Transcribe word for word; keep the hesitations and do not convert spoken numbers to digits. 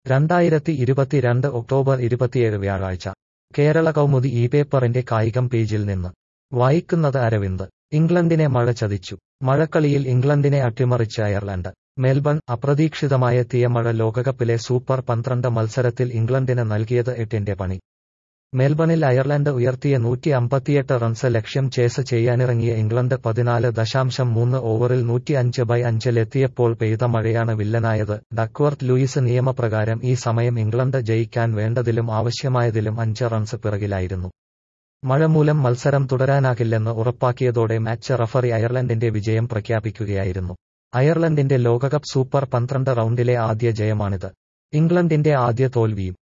രണ്ടായിരത്തി ഇരുപത്തിരണ്ട് ഒക്ടോബർ ഇരുപത്തിയേഴ് വ്യാഴാഴ്ച കേരള കൗമുദി ഈ പേപ്പറിന്റെ കായികം പേജിൽ നിന്ന് വായിക്കുന്നത് അരവിന്ദ്. ഇംഗ്ലണ്ടിനെ മഴ ചതിച്ചു. മഴക്കളിയിൽ ഇംഗ്ലണ്ടിനെ അട്ടിമറിച്ച് അയർലൻഡ്. മെൽബൺ. അപ്രതീക്ഷിതമായെത്തിയ മഴ ലോകകപ്പിലെ സൂപ്പർ പന്ത്രണ്ട് മത്സരത്തിൽ ഇംഗ്ലണ്ടിന് നൽകിയത് എട്ടിന്റെ പണി. മെൽബണിൽ അയർലൻഡ് ഉയർത്തിയ നൂറ്റി അമ്പത്തിയെട്ട് റൺസ് ലക്ഷ്യം ചേസ് ചെയ്യാനിറങ്ങിയ ഇംഗ്ലണ്ട് പതിനാല് ദശാംശം മൂന്ന് ഓവറിൽ നൂറ്റി അഞ്ച് ബൈ അഞ്ചിലെത്തിയപ്പോൾ പെയ്ത മഴയാണ് വില്ലനായത്. ഡക്വർത്ത് ലൂയിസ് നിയമപ്രകാരം ഈ സമയം ഇംഗ്ലണ്ട് ജയിക്കാൻ വേണ്ടതിലും ആവശ്യമായതിലും അഞ്ച് റൺസ് പിറകിലായിരുന്നു. മഴ മൂലം മത്സരം തുടരാനാകില്ലെന്ന് ഉറപ്പാക്കിയതോടെ മാച്ച് റഫറി അയർലൻഡിന്റെ വിജയം പ്രഖ്യാപിക്കുകയായിരുന്നു. അയർലൻഡിന്റെ ലോകകപ്പ് സൂപ്പർ പന്ത്രണ്ട് റൗണ്ടിലെ ആദ്യ ജയമാണിത്. ഇംഗ്ലണ്ടിന്റെ ആദ്യ തോൽവിയും.